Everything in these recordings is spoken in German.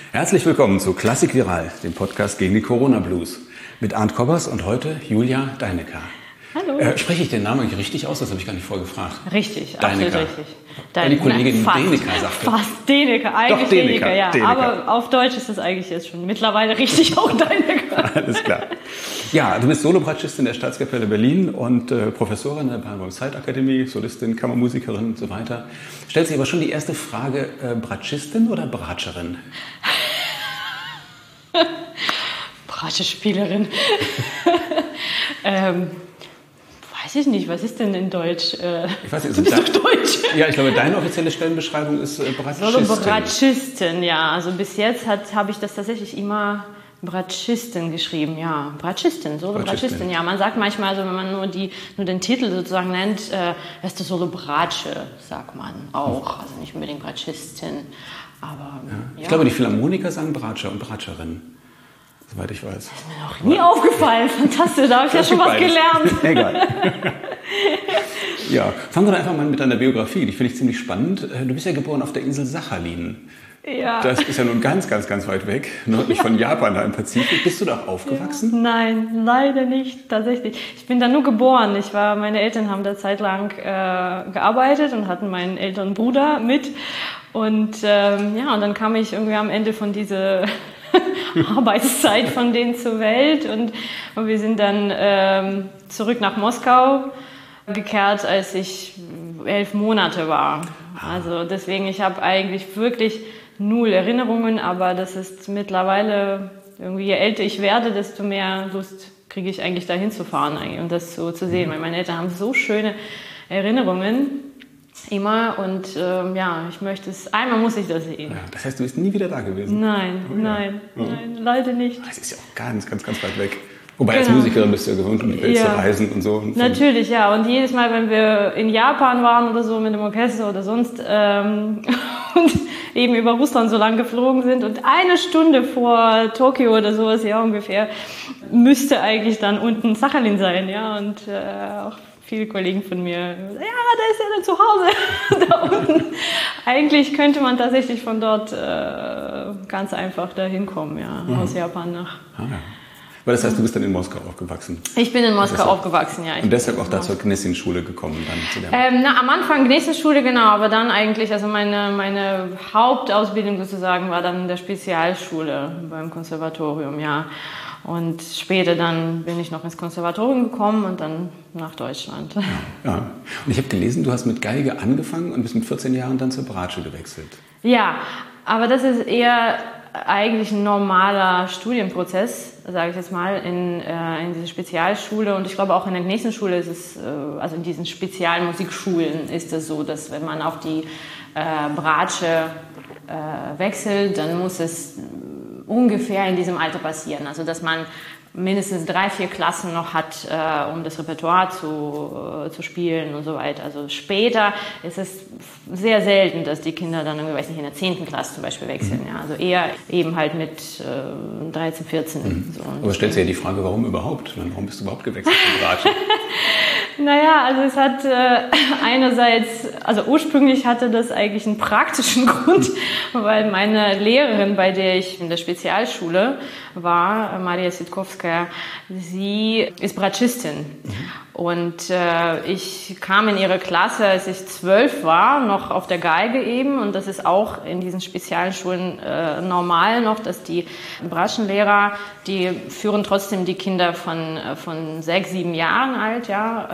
Herzlich willkommen zu Klassik Viral, dem Podcast gegen die Corona-Blues. Mit Arndt Koppers und heute Julia Deinecker. Hallo. Spreche ich den Namen richtig aus? Das habe ich gar nicht vorher gefragt. Richtig, Deinecker. Absolut richtig. Weil die Kollegin Deinecker sagte. Fast Deinecker, eigentlich Doch, Deinecker, Deinecker, ja. Deinecker. Aber auf Deutsch ist es eigentlich jetzt schon mittlerweile richtig auch Deinecker. Alles klar. Ja, du bist Solobratschistin der Staatskapelle Berlin und Professorin der Bahnhof Zeitakademie, Solistin, Kammermusikerin und so weiter. Stellt sich aber schon die erste Frage, Bratschistin oder Bratscherin? Bratschespielerin. Weiß ich nicht, was ist denn in Deutsch? Ich weiß nicht, du bist doch Deutsch. Ja, ich glaube, deine offizielle Stellenbeschreibung ist Bratschistin. Bratschistin, ja. Also bis jetzt habe ich das tatsächlich immer Bratschistin geschrieben, ja. Bratschistin, Solo-Bratschistin, ja. Man sagt manchmal, also wenn man nur den Titel sozusagen nennt, ist das Solo-Bratsche, sagt man auch. Also nicht unbedingt Bratschistin, aber ja. Ich glaube, die Philharmoniker sagen Bratscher und Bratscherin. Soweit ich weiß. Das ist mir noch nie aufgefallen. Fantastisch, da habe ich ja schon was gelernt. Egal. Ja, fangen wir doch einfach mal mit deiner Biografie. Die finde ich ziemlich spannend. Du bist ja geboren auf der Insel Sachalin. Ja. Das ist ja nun ganz, ganz, ganz weit weg, nördlich von Japan, da im Pazifik. Bist du da aufgewachsen? Ja. Nein, leider nicht, tatsächlich. Ich bin da nur geboren. Meine Eltern haben da zeitlang gearbeitet und hatten meinen älteren Bruder mit. Und und dann kam ich irgendwie am Ende von dieser Arbeitszeit von denen zur Welt und wir sind dann zurück nach Moskau gekehrt, als ich 11 Monate war. Also deswegen, ich habe eigentlich wirklich 0 Erinnerungen, aber das ist mittlerweile, irgendwie je älter ich werde, desto mehr Lust kriege ich eigentlich dahin zu fahren und das so zu sehen, weil meine Eltern haben so schöne Erinnerungen. Immer und ich möchte es, einmal muss ich das sehen. Ja, das heißt, du bist nie wieder da gewesen? Nein, nein, leider nicht. Das ist ja auch ganz, ganz, ganz weit weg. Wobei als Musikerin bist du ja gewohnt, um die Welt zu reisen und so. Natürlich, ja. Und jedes Mal, wenn wir in Japan waren oder so mit dem Orchester oder sonst und eben über Russland so lang geflogen sind und 1 Stunde vor Tokio oder sowas, ja ungefähr, müsste eigentlich dann unten Sachalin sein, ja. Und auch viele Kollegen von mir, ja, da ist er dann zu Hause, da unten. Eigentlich könnte man tatsächlich von dort ganz einfach dahin kommen, aus Japan nach. Aber das heißt, du bist dann in Moskau aufgewachsen? Ich bin in Moskau aufgewachsen, ja. Und deshalb auch da zur Gnessin-Schule gekommen? Am Anfang Gnessin-Schule, genau, aber dann eigentlich, also meine Hauptausbildung sozusagen war dann in der Spezialschule beim Konservatorium, ja. Und später dann bin ich noch ins Konservatorium gekommen und dann nach Deutschland. Ja. Und ich habe gelesen, du hast mit Geige angefangen und bist mit 14 Jahren dann zur Bratsche gewechselt. Ja, aber das ist eher eigentlich ein normaler Studienprozess, sage ich jetzt mal, in dieser Spezialschule. Und ich glaube auch in der nächsten Schule ist es, also in diesen Spezialmusikschulen ist es so, dass wenn man auf die Bratsche wechselt, dann muss es ungefähr in diesem Alter passieren. Also dass man mindestens 3, 4 Klassen noch hat, um das Repertoire zu spielen und so weiter. Also später ist es sehr selten, dass die Kinder dann, in der 10. Klasse zum Beispiel wechseln. Ja. Also eher eben halt mit 13, 14. So. Aber stellt sich ja die Frage, warum überhaupt? Warum bist du überhaupt gewechselt zur Bratsche? Naja, also es hat einerseits, also ursprünglich hatte das eigentlich einen praktischen Grund, weil meine Lehrerin, bei der ich in der Spezialschule war, Maria Sitkowskaja, sie ist Bratschistin. Und ich kam in ihre Klasse, als ich 12 war, noch auf der Geige eben. Und das ist auch in diesen Spezialschulen normal noch, dass die Bratschenlehrer, die führen trotzdem die Kinder von 6, 7 Jahren alt,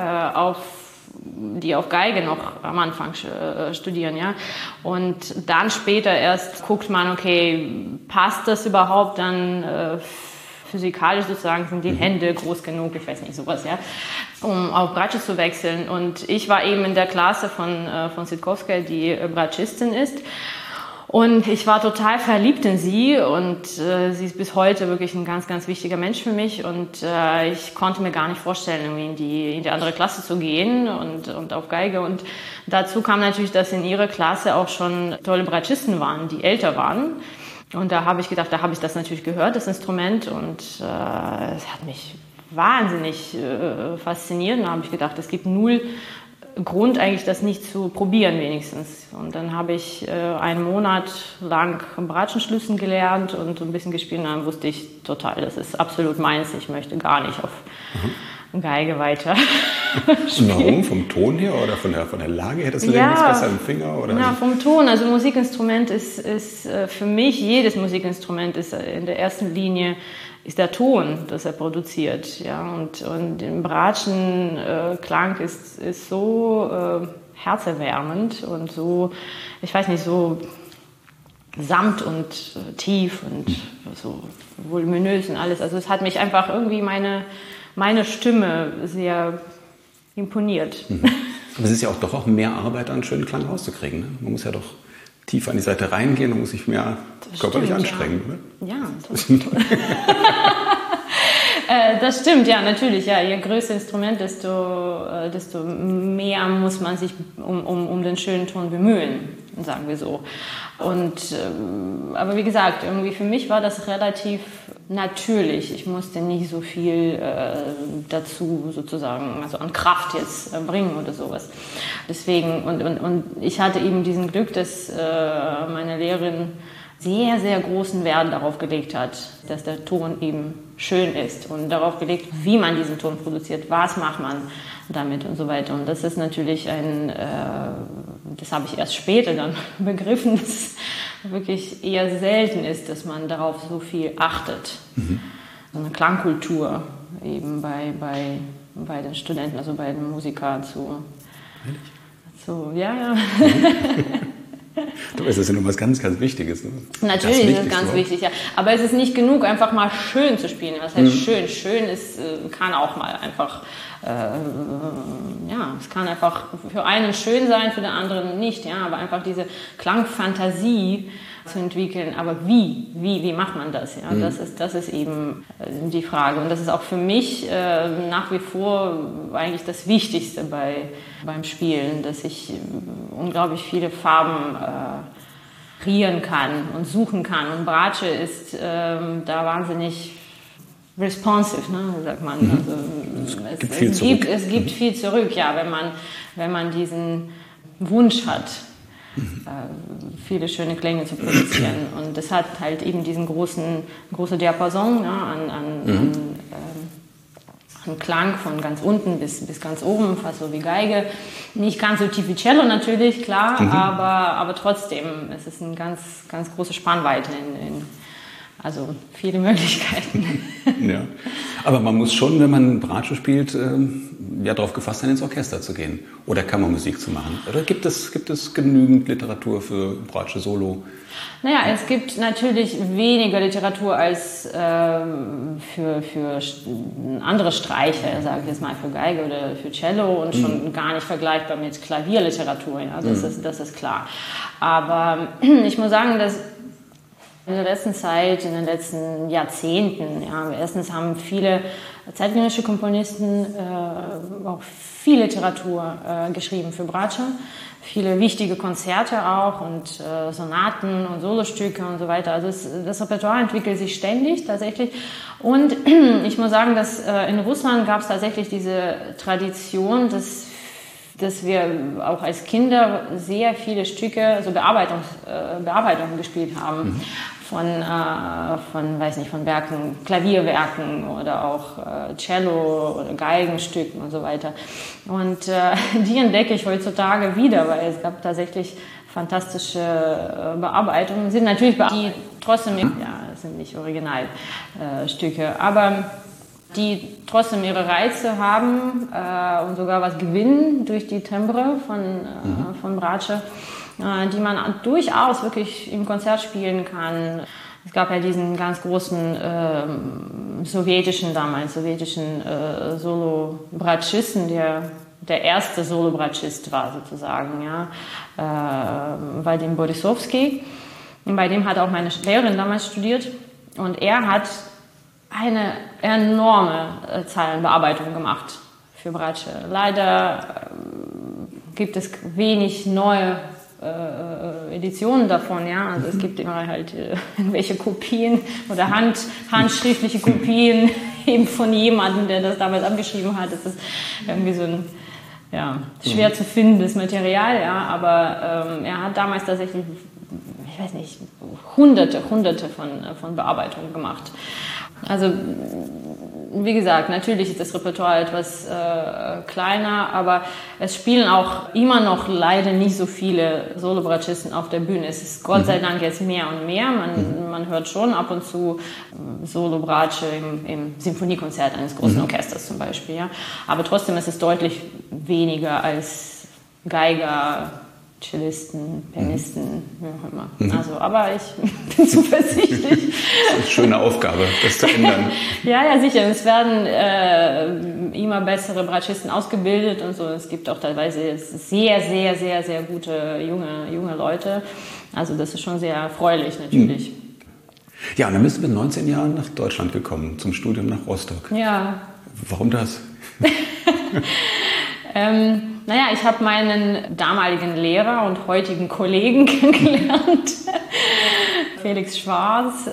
die auf Geige noch am Anfang studieren, ja. Und dann später erst guckt man, okay, passt das überhaupt dann physikalisch sozusagen, sind die Hände groß genug, ich weiß nicht, sowas, ja, um auf Bratsche zu wechseln. Und ich war eben in der Klasse von Sitkowskaja, die Bratschistin ist. Und ich war total verliebt in sie und sie ist bis heute wirklich ein ganz, ganz wichtiger Mensch für mich und ich konnte mir gar nicht vorstellen, irgendwie in die andere Klasse zu gehen und auf Geige. Und dazu kam natürlich, dass in ihrer Klasse auch schon tolle Bratschisten waren, die älter waren. Und da habe ich gedacht, da habe ich das natürlich gehört, das Instrument, und es hat mich wahnsinnig fasziniert. Und da habe ich gedacht, es gibt null Grund eigentlich, das nicht zu probieren wenigstens. Und dann habe ich einen Monat lang Bratschenschlüssen gelernt und so ein bisschen gespielt. Und dann wusste ich total, das ist absolut meins. Ich möchte gar nicht auf Geige weiter spielen. Warum? Vom Ton her oder von der Lage her? Das Leben ist besser im Finger? Oder? Ja, vom Ton. Also Musikinstrument ist für mich, jedes Musikinstrument ist in der ersten Linie ist der Ton, das er produziert. Ja? Und im Bratschenklang ist so herzerwärmend und so, ich weiß nicht, so samt und tief und so voluminös und alles. Also es hat mich einfach irgendwie meine Stimme sehr imponiert. Aber es ist ja auch doch auch mehr Arbeit, einen schönen Klang rauszukriegen. Ne? Man muss ja doch tiefer an die Seite reingehen und muss sich mehr körperlich anstrengen. Ja, das stimmt. Das stimmt, ja, natürlich. Ja. Je größer Instrument, desto mehr muss man sich um den schönen Ton bemühen, sagen wir so. Aber wie gesagt, irgendwie für mich war das relativ natürlich. Ich musste nicht so viel dazu sozusagen, also an Kraft jetzt bringen oder sowas. Deswegen, und ich hatte eben diesen Glück, dass meine Lehrerin sehr, sehr großen Wert darauf gelegt hat, dass der Ton eben schön ist und darauf gelegt, wie man diesen Ton produziert, was macht man damit und so weiter. Und das ist natürlich das habe ich erst später dann begriffen, dass es wirklich eher selten ist, dass man darauf so viel achtet. So eine Klangkultur eben bei den Studenten, also bei den Musikern ja. Du weißt, das ist ja noch was ganz, ganz Wichtiges. Ne? Natürlich ist es ganz wichtig, ja. Aber es ist nicht genug, einfach mal schön zu spielen. Was heißt schön? Schön ist, kann auch mal einfach, es kann einfach für einen schön sein, für den anderen nicht, ja. Aber einfach diese Klangfantasie zu entwickeln. Aber wie macht man das? Ja, das ist eben die Frage. Und das ist auch für mich nach wie vor eigentlich das Wichtigste beim Spielen, dass ich unglaublich viele Farben kreieren kann und suchen kann. Und Bratsche ist da wahnsinnig responsive, ne, sagt man. Also, es gibt viel zurück, ja, wenn man diesen Wunsch hat, viele schöne Klänge zu produzieren. Und das hat halt eben diesen großen Diapason, ne, an Klang von ganz unten bis ganz oben, fast so wie Geige. Nicht ganz so tief wie Cello natürlich, klar, aber trotzdem, es ist eine ganz, ganz große Spannweite also viele Möglichkeiten. Ja, aber man muss schon, wenn man Bratsche spielt, darauf gefasst sein, ins Orchester zu gehen oder Kammermusik zu machen. Oder gibt es genügend Literatur für Bratsche Solo? Naja, es gibt natürlich weniger Literatur als für andere Streicher, sage ich jetzt mal, für Geige oder für Cello und schon gar nicht vergleichbar mit Klavierliteratur. Ja, das ist klar. Aber ich muss sagen, dass in der letzten Zeit, in den letzten Jahrzehnten, ja, erstens haben viele zeitgenössische Komponisten auch viel Literatur geschrieben für Bratsche, viele wichtige Konzerte auch und Sonaten und Solostücke und so weiter. Also das Repertoire entwickelt sich ständig tatsächlich. Und ich muss sagen, dass in Russland gab es tatsächlich diese Tradition, dass wir auch als Kinder sehr viele Stücke, also Bearbeitungen gespielt haben von Werken, Klavierwerken oder auch Cello oder Geigenstücken und so weiter. Und die entdecke ich heutzutage wieder, weil es gab tatsächlich fantastische Bearbeitungen. Sind natürlich die trotzdem, sind nicht Originalstücke, aber die trotzdem ihre Reize haben und sogar was gewinnen durch die Timbre von Bratsche, die man durchaus wirklich im Konzert spielen kann. Es gab ja diesen ganz großen sowjetischen Solo-Bratschisten, der erste Solo-Bratschist war sozusagen, ja, Vadim Borisovsky. Und bei dem hat auch meine Lehrerin damals studiert und er hat eine enorme Zeilenbearbeitung gemacht für Bratsche. Leider gibt es wenig neue Editionen davon, ja. Also es gibt immer halt irgendwelche Kopien oder handschriftliche Kopien eben von jemandem, der das damals abgeschrieben hat. Das ist irgendwie so ein schwer zu findendes Material, ja, aber er hat damals tatsächlich, ich weiß nicht, hunderte von Bearbeitungen gemacht. Also, wie gesagt, natürlich ist das Repertoire etwas kleiner, aber es spielen auch immer noch leider nicht so viele Solo-Bratschisten auf der Bühne. Es ist Gott sei Dank jetzt mehr und mehr. Man hört schon ab und zu Solo-Bratsche im Symphoniekonzert eines großen Orchesters zum Beispiel. Ja. Aber trotzdem ist es deutlich weniger als Geiger, Cellisten, Pianisten, wie auch immer. Also, aber ich bin zuversichtlich. Das ist eine schöne Aufgabe, das zu ändern. Ja, sicher. Es werden immer bessere Bratschisten ausgebildet und so. Es gibt auch teilweise sehr, sehr, sehr, sehr gute junge Leute. Also das ist schon sehr erfreulich natürlich. Ja, und dann bist du mit 19 Jahren nach Deutschland gekommen, zum Studium nach Rostock. Ja. Warum das? Ich habe meinen damaligen Lehrer und heutigen Kollegen kennengelernt, Felix Schwarz,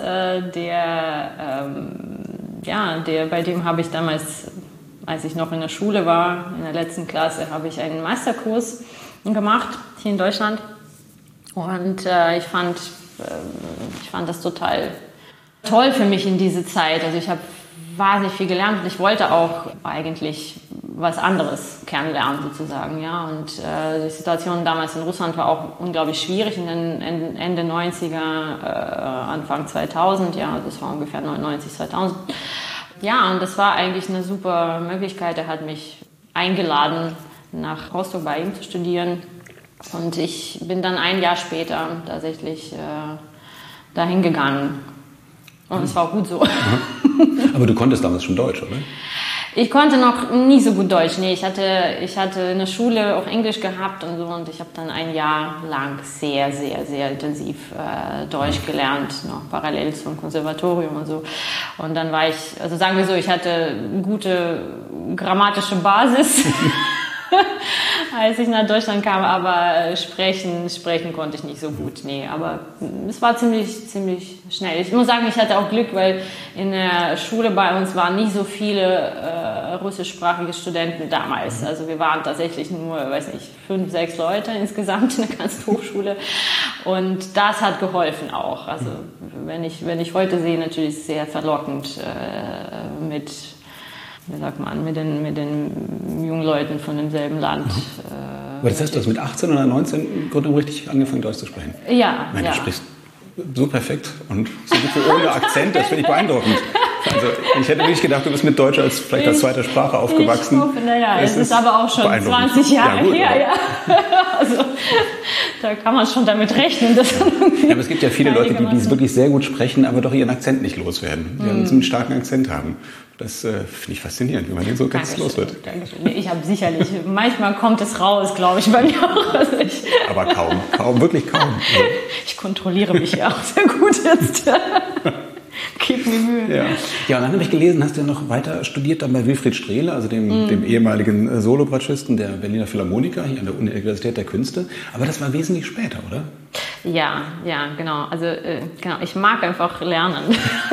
bei dem habe ich damals, als ich noch in der Schule war, in der letzten Klasse, habe ich einen Meisterkurs gemacht hier in Deutschland und ich fand das total toll für mich in diese Zeit. Also ich habe wahnsinnig viel gelernt und ich wollte auch eigentlich was anderes kennenlernen sozusagen, ja. Und die Situation damals in Russland war auch unglaublich schwierig in den Ende 90er, Anfang 2000, ja, das war ungefähr 99, 2000. Ja, und das war eigentlich eine super Möglichkeit. Er hat mich eingeladen, nach Rostock bei ihm zu studieren und ich bin dann ein Jahr später tatsächlich dahin gegangen. Und es war auch gut so. Aber du konntest damals schon Deutsch, oder? Ich konnte noch nie so gut Deutsch. Nee, ich hatte in der Schule auch Englisch gehabt und so und ich habe dann ein Jahr lang sehr, sehr, sehr intensiv Deutsch gelernt, noch parallel zum Konservatorium und so. Und dann war ich, also sagen wir so, ich hatte eine gute grammatische Basis, als ich nach Deutschland kam, aber sprechen konnte ich nicht so gut. Nee, aber es war ziemlich schnell. Ich muss sagen, ich hatte auch Glück, weil in der Schule bei uns waren nicht so viele russischsprachige Studenten damals. Also wir waren tatsächlich nur, 5, 6 Leute insgesamt in der ganzen Hochschule. Und das hat geholfen auch. Also wenn ich heute sehe, natürlich sehr verlockend mit den jungen Leuten von demselben Land. Aber das heißt, du hast mit 18 oder 19 im Grunde richtig angefangen, Deutsch zu sprechen? Ja. Ich meine, du sprichst so perfekt und so gut ohne Akzent, das finde ich beeindruckend. Also ich hätte wirklich gedacht, du bist mit Deutsch vielleicht als zweite Sprache aufgewachsen. Ich hoffe, es ist aber auch schon 20 Jahre her. Ja. Also da kann man schon damit rechnen. Dass aber es gibt ja viele Leute, die es wirklich sehr gut sprechen, aber doch ihren Akzent nicht loswerden. Die einen starken Akzent haben. Das finde ich faszinierend, wie man den so ganz los wird. Ich habe sicherlich, manchmal kommt es raus, glaube ich, bei mir auch. Also aber kaum, wirklich kaum. Also. Ich kontrolliere mich ja auch sehr gut jetzt. Gib mir Mühe. Ja, und dann habe ich gelesen, hast du ja noch weiter studiert dann bei Wilfried Strehle, also dem ehemaligen Solobratschisten der Berliner Philharmoniker hier an der Universität der Künste. Aber das war wesentlich später, oder? Ja, genau. Also ich mag einfach lernen.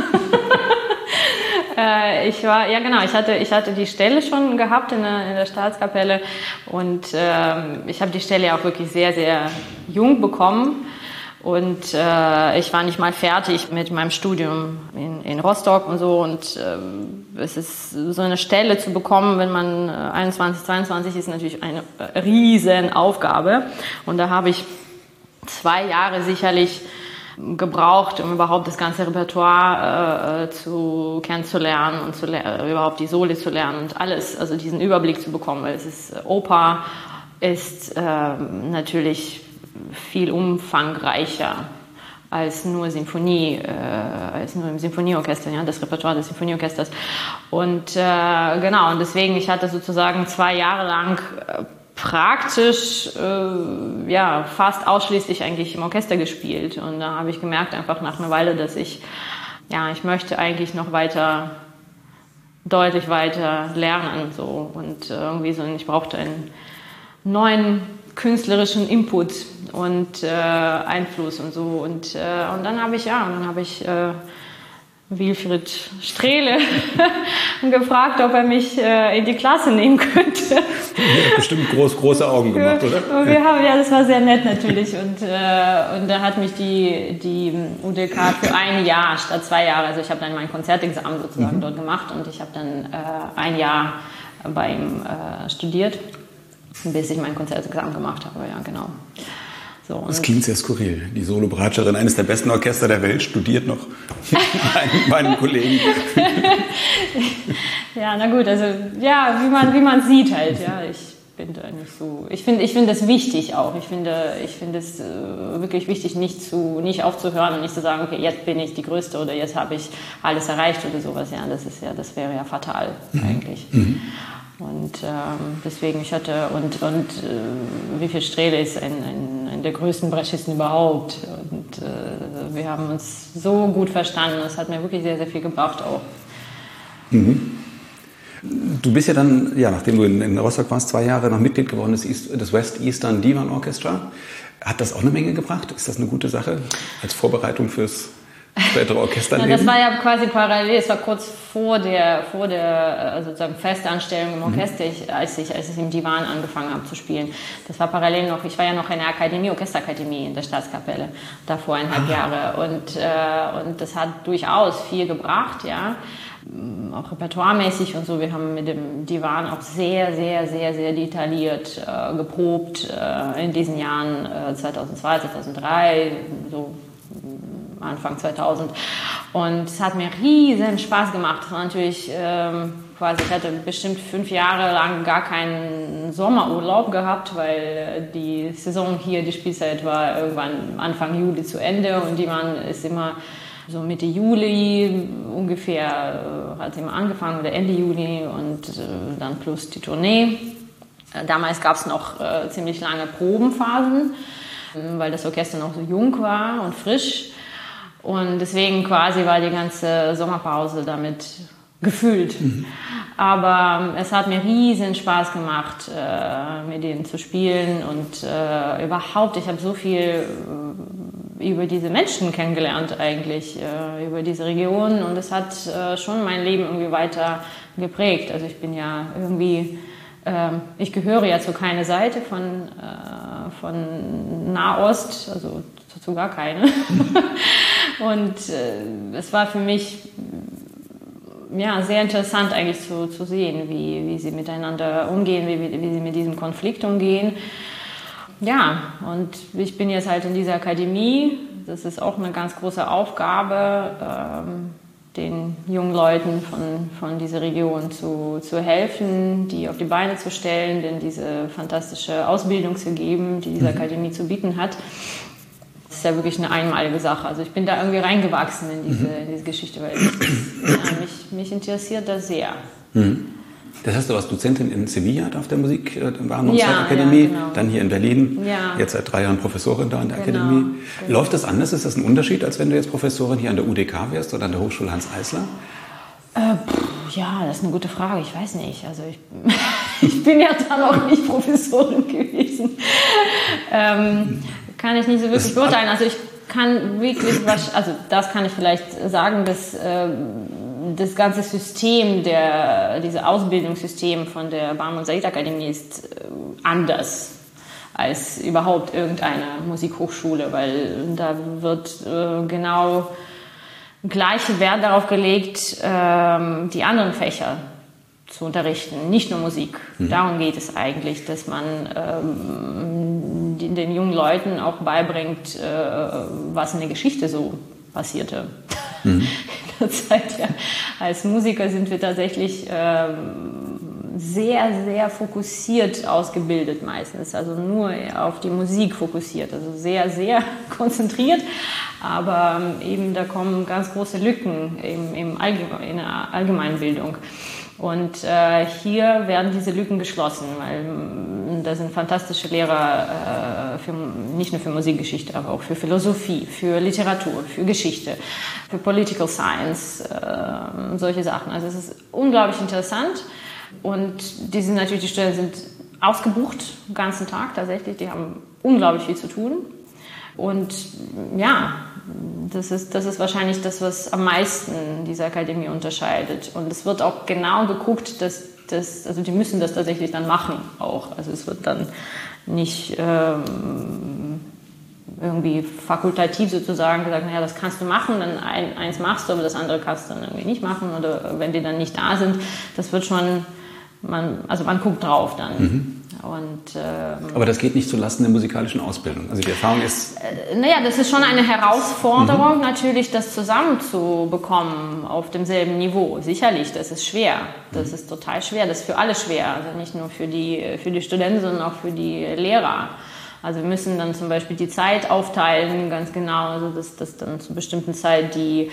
Ich hatte die Stelle schon gehabt in der Staatskapelle und ich habe die Stelle auch wirklich sehr, sehr jung bekommen. Und ich war nicht mal fertig mit meinem Studium in Rostock und so. Und es ist so eine Stelle zu bekommen, wenn man 21, 22 ist, natürlich eine riesen Aufgabe. Und da habe ich 2 Jahre sicherlich gebraucht, um überhaupt das ganze Repertoire kennenzulernen und überhaupt die Soli zu lernen und alles, also diesen Überblick zu bekommen, weil es ist Oper ist natürlich viel umfangreicher als nur Symphonie, als nur im Symphonieorchester, ja, das Repertoire des Symphonieorchesters. Und und deswegen, ich hatte sozusagen 2 Jahre lang praktisch fast ausschließlich eigentlich im Orchester gespielt. Und da habe ich gemerkt, einfach nach einer Weile, dass ich möchte eigentlich noch deutlich weiter lernen. So. Und irgendwie so, ich brauchte einen neuen künstlerischen Input und Einfluss und so. Und dann habe ich Wilfried Strehle gefragt, ob er mich in die Klasse nehmen könnte. Ja, bestimmt große Augen gemacht, oder? Und das war sehr nett natürlich. Und da hat mich die UDK für ein Jahr statt 2 Jahre, also ich habe dann mein Konzertexamen sozusagen dort gemacht und ich habe dann 1 Jahr bei ihm studiert, bis ich mein Konzertexamen gemacht habe. Ja, genau. So, das klingt sehr skurril. Die Solo-Bratscherin eines der besten Orchester der Welt studiert noch bei einem Kollegen. Ja, na gut, also ja, wie man sieht halt. Ja, ich bin da nicht so. Ich finde das wichtig auch. Ich finde es wirklich wichtig, nicht aufzuhören und nicht zu sagen, okay, jetzt bin ich die Größte oder jetzt habe ich alles erreicht oder sowas. Ja, das wäre ja fatal eigentlich. Und deswegen, Wilfried Strehle ist ein der größten Bratschisten überhaupt. Und wir haben uns so gut verstanden. Das hat mir wirklich sehr, sehr viel gebracht auch. Du bist ja dann, nachdem du in Rostock warst, 2 Jahre noch Mitglied geworden des West Eastern Divan Orchestra. Hat das auch eine Menge gebracht? Ist das eine gute Sache als Vorbereitung fürs spätere Orchesterleben? Das war ja quasi parallel, es war kurz vor der sozusagen Festanstellung im Orchester, als ich im Divan angefangen habe zu spielen. Das war parallel noch, ich war ja noch in der Akademie, Orchesterakademie in der Staatskapelle, davor 1,5 Jahre. Und das hat durchaus viel gebracht, ja. Auch repertoiremäßig und so. Wir haben mit dem Divan auch sehr, sehr, sehr, sehr detailliert geprobt in diesen Jahren 2002, 2003, so Anfang 2000. Und es hat mir riesen Spaß gemacht. Es war natürlich ich hatte bestimmt 5 Jahre lang gar keinen Sommerurlaub gehabt, weil die Saison hier, die Spielzeit war irgendwann Anfang Juli zu Ende und Divan ist immer so Mitte Juli ungefähr, hat immer angefangen oder Ende Juli und dann plus die Tournee. Damals gab es noch ziemlich lange Probenphasen, weil das Orchester noch so jung war und frisch. Und deswegen quasi war die ganze Sommerpause damit gefüllt. Aber es hat mir riesen Spaß gemacht, mit denen zu spielen und überhaupt, ich habe so viel über diese Menschen kennengelernt eigentlich, über diese Region und es hat schon mein Leben irgendwie weiter geprägt. Also ich bin ja irgendwie, ich gehöre ja zu keiner Seite von Nahost, also zu gar keine. Und es war für mich sehr interessant eigentlich zu sehen, wie sie miteinander umgehen, wie sie mit diesem Konflikt umgehen. Ja, und ich bin jetzt halt in dieser Akademie. Das ist auch eine ganz große Aufgabe, den jungen Leuten von dieser Region zu helfen, die auf die Beine zu stellen, denen diese fantastische Ausbildung zu geben, die diese Akademie zu bieten hat. Das ist ja wirklich eine einmalige Sache. Also ich bin da irgendwie reingewachsen in diese Geschichte, weil mich interessiert das sehr. Das heißt, du warst Dozentin in Sevilla auf der Musikakademie, genau. Dann hier in Berlin, jetzt seit 3 Jahren Professorin da an der Akademie. Genau. Läuft das anders? Ist das ein Unterschied, als wenn du jetzt Professorin hier an der UDK wärst oder an der Hochschule Hanns Eisler? Das ist eine gute Frage. Ich weiß nicht. Also ich bin ja dann auch nicht Professorin gewesen. Kann ich nicht so wirklich beurteilen. Also ich kann wirklich das kann ich vielleicht sagen, dass das ganze System, dieses Ausbildungssystem von der Barmen und Said Akademie ist anders als überhaupt irgendeine Musikhochschule, weil da wird genau gleiche Wert darauf gelegt, die anderen Fächer zu unterrichten, nicht nur Musik. Darum geht es eigentlich, dass man den jungen Leuten auch beibringt, was in der Geschichte so passierte. In der Zeit, ja. Als Musiker sind wir tatsächlich sehr, sehr fokussiert ausgebildet meistens, also nur auf die Musik fokussiert, also sehr, sehr konzentriert, aber eben da kommen ganz große Lücken in der Allgemeinbildung. Und hier werden diese Lücken geschlossen, weil da sind fantastische Lehrer, nicht nur für Musikgeschichte, aber auch für Philosophie, für Literatur, für Geschichte, für Political Science, solche Sachen. Also es ist unglaublich interessant und die Studenten sind ausgebucht den ganzen Tag tatsächlich, die haben unglaublich viel zu tun. Und ja, das ist wahrscheinlich das, was am meisten diese Akademie unterscheidet. Und es wird auch genau geguckt, also die müssen das tatsächlich dann machen auch. Also es wird dann nicht irgendwie fakultativ sozusagen gesagt, naja, das kannst du machen, dann eins machst du, aber das andere kannst du dann irgendwie nicht machen. Oder wenn die dann nicht da sind, das wird schon, man guckt drauf dann. Und, aber das geht nicht zulasten der musikalischen Ausbildung. Also die Erfahrung ist... Naja, das ist schon eine Herausforderung, natürlich das zusammenzubekommen auf demselben Niveau. Sicherlich, das ist schwer. Das ist total schwer. Das ist für alle schwer. Also nicht nur für die Studenten, sondern auch für die Lehrer. Also wir müssen dann zum Beispiel die Zeit aufteilen, ganz genau, also dass dann zu bestimmten Zeit die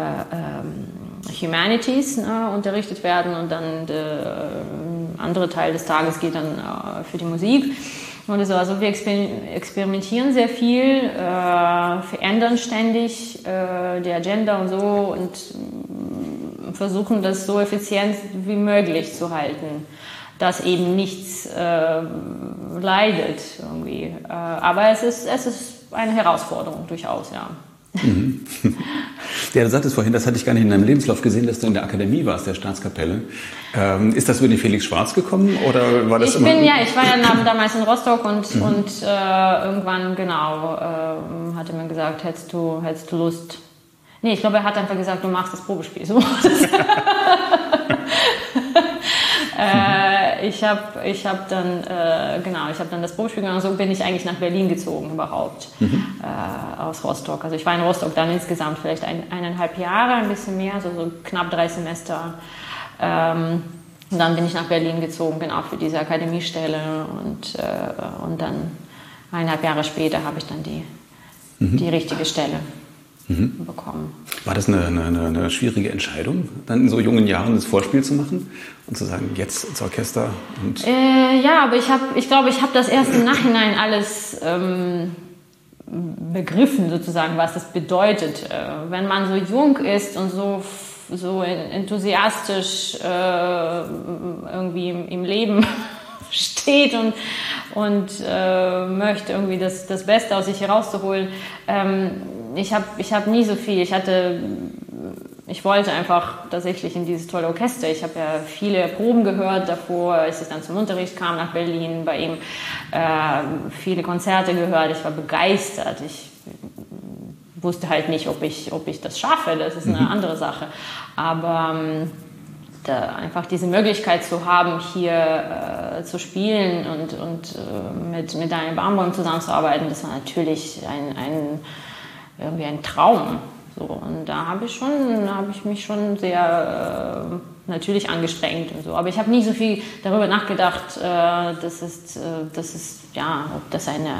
Humanities unterrichtet werden und dann der andere Teil des Tages geht dann für die Musik. Und so. Also wir experimentieren sehr viel, verändern ständig die Agenda und so und versuchen das so effizient wie möglich zu halten, dass eben nichts leidet irgendwie. Aber es ist eine Herausforderung durchaus, ja. Ja, du sagtest vorhin, das hatte ich gar nicht in deinem Lebenslauf gesehen, dass du in der Akademie warst, der Staatskapelle. Ist das über den Felix Schwarz gekommen oder war das ich war ja damals in Rostock und irgendwann, genau, hatte man gesagt, hättest du Lust. Nee, ich glaube, er hat einfach gesagt, du machst das Probespiel. So. Ich habe dann das Probespiel gemacht und so bin ich eigentlich nach Berlin gezogen überhaupt, aus Rostock. Also ich war in Rostock dann insgesamt vielleicht 1,5 Jahre, ein bisschen mehr, also so knapp 3 Semester. Und dann bin ich nach Berlin gezogen, genau, für diese Akademiestelle und dann 1,5 Jahre später habe ich dann die richtige Stelle bekommen. War das eine schwierige Entscheidung, dann in so jungen Jahren das Vorspiel zu machen und zu sagen, jetzt ins Orchester? Und ja, aber ich glaube, ich habe das erst im Nachhinein alles begriffen, sozusagen, was das bedeutet. Wenn man so jung ist und so enthusiastisch irgendwie im Leben steht und möchte irgendwie das Beste aus sich herauszuholen. Ich hab nie so viel. Ich wollte einfach tatsächlich in dieses tolle Orchester. Ich habe ja viele Proben gehört davor, als ich dann zum Unterricht kam nach Berlin, bei ihm viele Konzerte gehört. Ich war begeistert. Ich wusste halt nicht, ob ich das schaffe. Das ist eine andere Sache. Aber einfach diese Möglichkeit zu haben, hier zu spielen und mit Daniel Barenboim zusammenzuarbeiten, das war natürlich irgendwie ein Traum. So, und da habe ich mich schon sehr natürlich angestrengt und so. Aber ich habe nie so viel darüber nachgedacht, ob das eine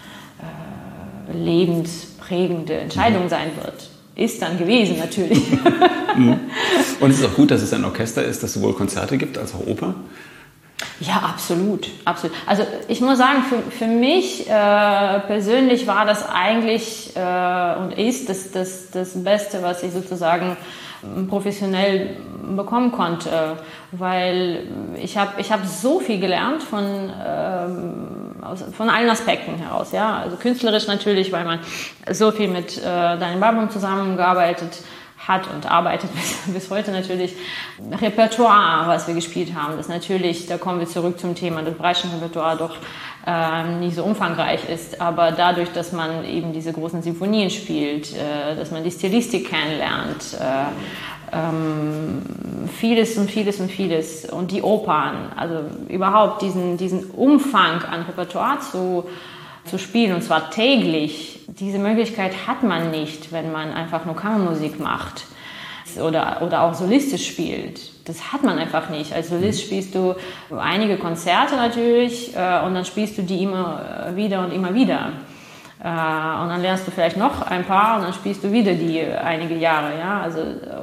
lebensprägende Entscheidung sein wird. Ist dann gewesen, natürlich. Und es ist auch gut, dass es ein Orchester ist, das sowohl Konzerte gibt als auch Oper? Ja, absolut, absolut. Also ich muss sagen, für mich persönlich war das eigentlich und ist das Beste, was ich sozusagen professionell bekommen konnte, weil ich hab so viel gelernt von allen Aspekten heraus, ja, also künstlerisch natürlich, weil man so viel mit Daniel Barenboim zusammengearbeitet hat und arbeitet bis heute natürlich. Repertoire, was wir gespielt haben, das natürlich, da kommen wir zurück zum Thema, das Breitschen Repertoire doch nicht so umfangreich ist, aber dadurch, dass man eben diese großen Sinfonien spielt, dass man die Stilistik kennenlernt, vieles und die Opern, also überhaupt diesen Umfang an Repertoire zu spielen, und zwar täglich. Diese Möglichkeit hat man nicht, wenn man einfach nur Kammermusik macht oder auch solistisch spielt. Das hat man einfach nicht. Als Solist spielst du einige Konzerte natürlich und dann spielst du die immer wieder und immer wieder. Und dann lernst du vielleicht noch ein paar und dann spielst du wieder die einige Jahre. Ja? Also,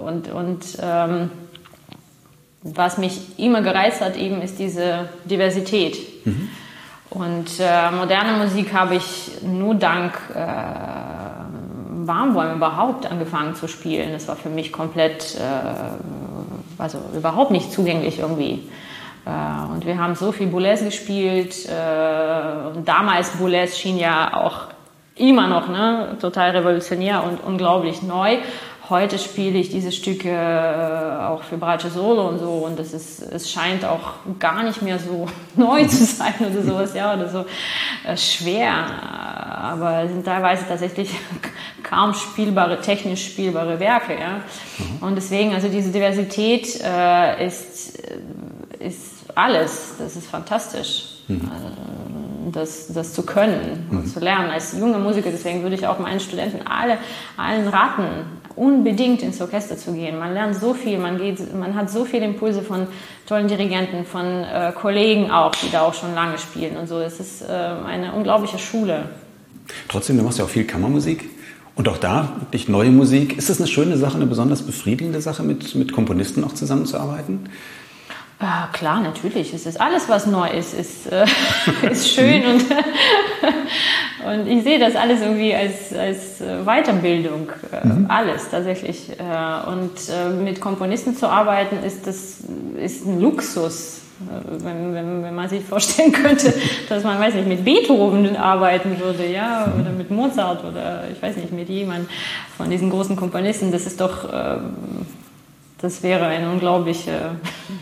was mich immer gereizt hat, eben ist diese Diversität. Und moderne Musik habe ich nur dank Barenboim überhaupt angefangen zu spielen. Das war für mich komplett, also überhaupt nicht zugänglich irgendwie. Und wir haben so viel Boulez gespielt. Und damals Boulez schien ja auch immer noch, ne, total revolutionär und unglaublich neu. Heute spiele ich diese Stücke auch für Bratsche Solo und so und es scheint auch gar nicht mehr so neu zu sein oder sowas, ja, oder so schwer, aber es sind teilweise tatsächlich kaum technisch spielbare Werke, ja. Und deswegen, also diese Diversität ist alles, das ist fantastisch. Das zu können und zu lernen als junger Musiker. Deswegen würde ich auch meinen Studenten allen raten, unbedingt ins Orchester zu gehen. Man lernt so viel, man hat so viele Impulse von tollen Dirigenten, von Kollegen auch, die da auch schon lange spielen und so. Es ist eine unglaubliche Schule. Trotzdem, du machst ja auch viel Kammermusik. Und auch da wirklich neue Musik. Ist das eine schöne Sache, eine besonders befriedigende Sache, mit Komponisten auch zusammenzuarbeiten? Klar, natürlich. Es ist alles, was neu ist schön und ich sehe das alles irgendwie als Weiterbildung, alles tatsächlich. Und mit Komponisten zu arbeiten ist ein Luxus. Wenn man sich vorstellen könnte, dass man, weiß nicht, mit Beethoven arbeiten würde, ja, oder mit Mozart oder ich weiß nicht, mit jemandem von diesen großen Komponisten, das ist doch das wäre ein unglaublicher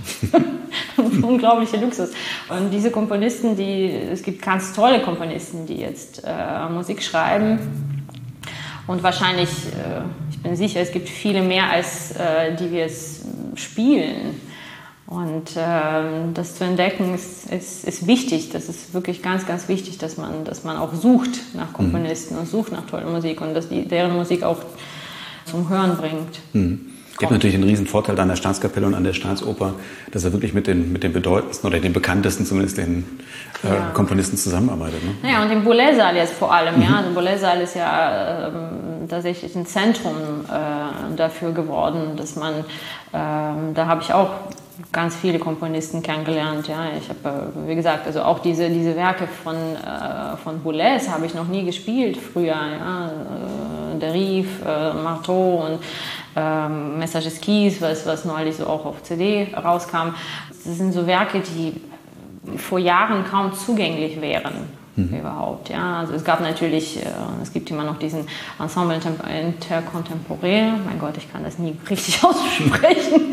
Luxus. Und diese Komponisten, es gibt ganz tolle Komponisten, die jetzt Musik schreiben. Und wahrscheinlich, ich bin sicher, es gibt viele mehr, als die wir es spielen. Und das zu entdecken ist wichtig. Das ist wirklich ganz, ganz wichtig, dass man auch sucht nach Komponisten und sucht nach toller Musik und dass deren Musik auch zum Hören bringt. Es gibt natürlich einen riesen Vorteil an der Staatskapelle und an der Staatsoper, dass er wirklich mit den bedeutendsten oder den bekanntesten zumindest den Komponisten zusammenarbeitet. Ne? Naja, und im Boulez-Saal jetzt vor allem. Ja, also Boulez-Saal ist ja tatsächlich ein Zentrum dafür geworden, dass man, da habe ich auch ganz viele Komponisten kennengelernt. Ja. Ich habe, wie gesagt, also auch diese Werke von Boulez habe ich noch nie gespielt früher. Ja. Derive, Marteau und Message Esquisse, was neulich so auch auf CD rauskam. Das sind so Werke, die vor Jahren kaum zugänglich wären. Überhaupt, ja. Also es gab natürlich, es gibt immer noch diesen Ensemble Intercontemporain, mein Gott, ich kann das nie richtig aussprechen,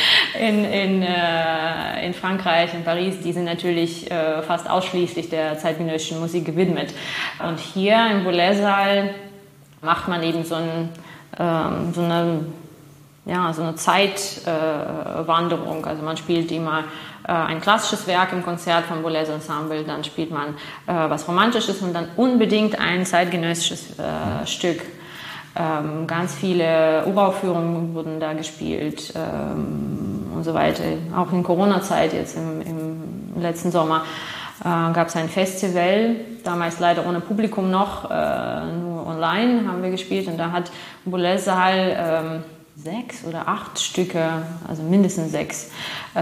in Frankreich, in Paris, die sind natürlich fast ausschließlich der zeitgenössischen Musik gewidmet. Und hier im Boulez-Saal macht man eben so eine Zeitwanderung. Also man spielt immer ein klassisches Werk im Konzert vom Boulez Ensemble, dann spielt man was Romantisches und dann unbedingt ein zeitgenössisches Stück. Ganz viele Uraufführungen wurden da gespielt und so weiter. Auch in Corona-Zeit, jetzt im letzten Sommer, gab es ein Festival, damals leider ohne Publikum noch, nur online haben wir gespielt und da hat Boulez-Saal 6 oder 8 Stücke, also mindestens 6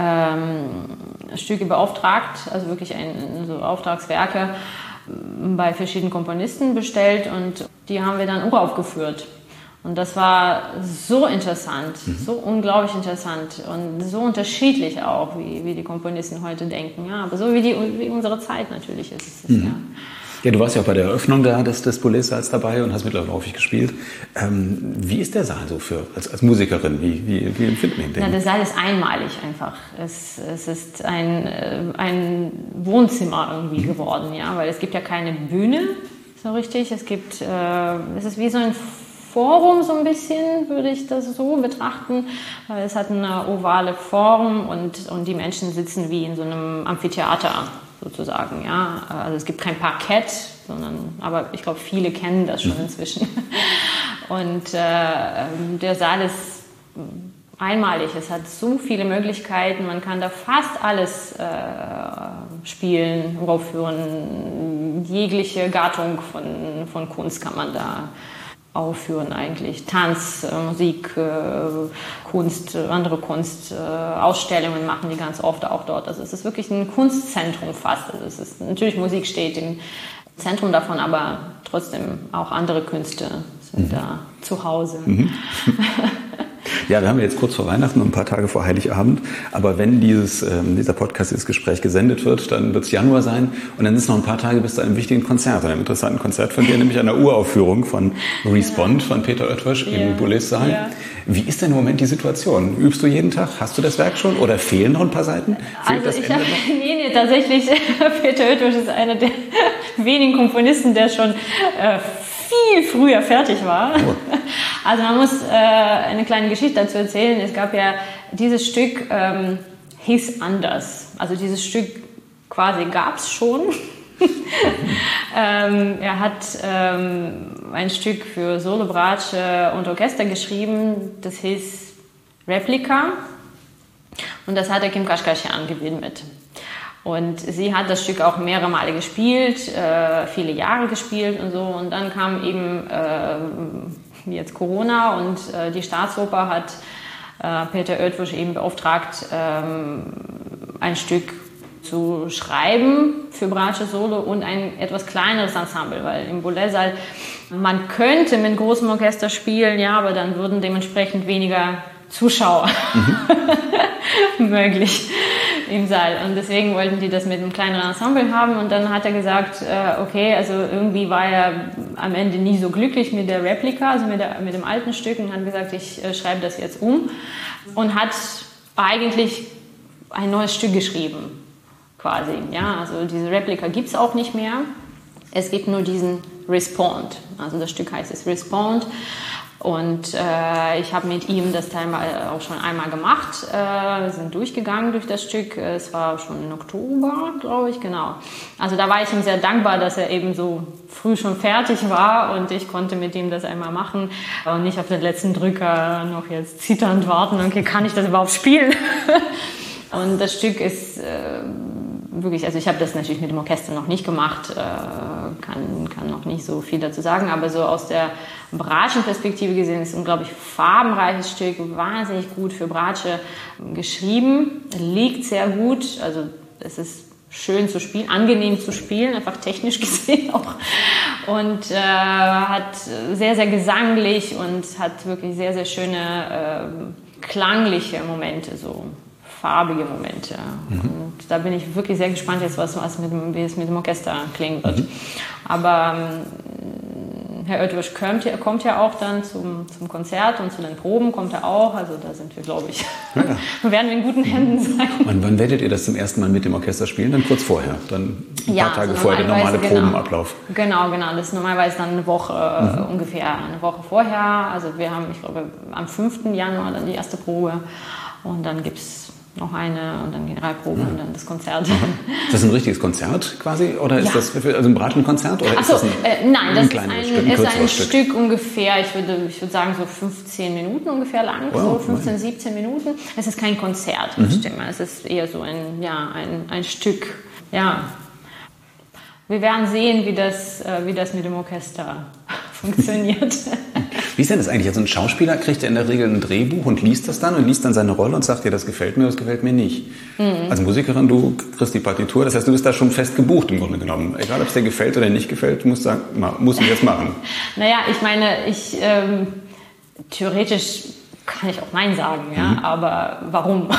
Stücke beauftragt, also wirklich so Auftragswerke bei verschiedenen Komponisten bestellt und die haben wir dann uraufgeführt. Und das war so interessant, so unglaublich interessant und so unterschiedlich auch, wie die Komponisten heute denken. Ja, aber so wie unsere Zeit natürlich ist es. Ja. Ja, du warst ja auch bei der Eröffnung des Boulez-Saals dabei und hast mittlerweile häufig gespielt. Wie ist der Saal so als Musikerin? Wie empfinden ihn den? Der Saal ist einmalig einfach. Es ist ein Wohnzimmer irgendwie geworden, ja, weil es gibt ja keine Bühne so richtig. Es ist wie so ein Forum so ein bisschen, würde ich das so betrachten, weil es hat eine ovale Form und die Menschen sitzen wie in so einem Amphitheater sozusagen, ja. Also es gibt kein Parkett, aber ich glaube, viele kennen das schon inzwischen. Und der Saal ist einmalig, es hat so viele Möglichkeiten, man kann da fast alles spielen, aufführen, jegliche Gattung von Kunst kann man da aufführen eigentlich. Tanz, Musik, Kunst, andere Kunst, Ausstellungen machen die ganz oft auch dort. Also es ist wirklich ein Kunstzentrum fast. Also natürlich Musik steht im Zentrum davon, aber trotzdem auch andere Künste sind da zu Hause. Ja, wir haben jetzt kurz vor Weihnachten und ein paar Tage vor Heiligabend. Aber wenn dieser Podcast, dieses Gespräch gesendet wird, dann wird es Januar sein. Und dann sind es noch ein paar Tage bis zu einem wichtigen Konzert, einem interessanten Konzert von dir, nämlich einer Uraufführung von Respond von Peter Oetwisch im Boulez-Saal. Ja. Wie ist denn im Moment die Situation? Übst du jeden Tag? Hast du das Werk schon? Oder fehlen noch ein paar Seiten? Nee, tatsächlich, Peter Oetwisch ist einer der wenigen Komponisten, der schon viel früher fertig war. Oh. Also man muss eine kleine Geschichte dazu erzählen. Es gab ja dieses Stück, hieß anders. Also dieses Stück quasi gab es schon. Er hat ein Stück für Solo, Bratsche und Orchester geschrieben, das hieß Replika und das hat er Kim Kashkashian gewidmet. Und sie hat das Stück auch mehrere Male gespielt, viele Jahre gespielt und so. Und dann kam eben jetzt Corona und die Staatsoper hat Peter Oetwisch eben beauftragt, ein Stück zu schreiben für Bratsche Solo und ein etwas kleineres Ensemble, weil im Boulez-Saal man könnte mit großem Orchester spielen, ja, aber dann würden dementsprechend weniger Zuschauer möglich im Saal. Und deswegen wollten die das mit einem kleineren Ensemble haben und dann hat er gesagt, okay, also irgendwie war er am Ende nie so glücklich mit der Replika, also mit dem alten Stück und hat gesagt, ich schreibe das jetzt um und hat eigentlich ein neues Stück geschrieben. Quasi, ja, also diese Replika gibt es auch nicht mehr. Es gibt nur diesen Respond. Also das Stück heißt es Respond. Und ich habe mit ihm das Teil auch schon einmal gemacht. Wir sind durchgegangen durch das Stück. Es war schon im Oktober, glaube ich, genau. Also da war ich ihm sehr dankbar, dass er eben so früh schon fertig war und ich konnte mit ihm das einmal machen und nicht auf den letzten Drücker noch jetzt zitternd warten. Okay, kann ich das überhaupt spielen? Und das Stück ist wirklich, also ich habe das natürlich mit dem Orchester noch nicht gemacht, kann noch nicht so viel dazu sagen, aber so aus der Bratschenperspektive gesehen ist es ein unglaublich farbenreiches Stück, wahnsinnig gut für Bratsche geschrieben, liegt sehr gut, also es ist schön zu spielen, angenehm zu spielen, einfach technisch gesehen auch und hat sehr, sehr gesanglich und hat wirklich sehr, sehr schöne klangliche Momente, so farbige Momente. Mhm. Und da bin ich wirklich sehr gespannt jetzt, wie es mit dem Orchester klingen wird. Mhm. Aber Herr Oetwisch kommt ja auch dann zum Konzert und zu den Proben kommt er auch. Also da sind wir, glaube ich, werden wir in guten Händen sein. Und wann werdet ihr das zum ersten Mal mit dem Orchester spielen? Dann kurz vorher, dann ein paar Tage vorher, der normale Probenablauf. Genau. Das ist normalerweise dann eine Woche ungefähr, eine Woche vorher. Also wir haben, ich glaube, am 5. Januar dann die erste Probe und dann gibt es noch eine und dann die 3 Proben und dann das Konzert. Ist das ein richtiges Konzert quasi? Oder ist das also ein Bratschenkonzert? Oder ist das nein, das ist ein Stück ungefähr, ich würde sagen so 15 Minuten ungefähr lang, so 15, 17 Minuten. Es ist kein Konzert, es ist eher so ein Stück, ja. Wir werden sehen, wie das mit dem Orchester funktioniert. Wie ist denn das eigentlich? Also ein Schauspieler kriegt ja in der Regel ein Drehbuch und liest das dann und liest dann seine Rolle und sagt dir, das gefällt mir, das gefällt mir nicht. Mhm. Als Musikerin, du kriegst die Partitur, das heißt, du bist da schon fest gebucht im Grunde genommen. Egal, ob es dir gefällt oder nicht gefällt, du musst sagen, muss ich jetzt machen. Naja, ich meine, theoretisch kann ich auch Nein sagen, ja, aber warum?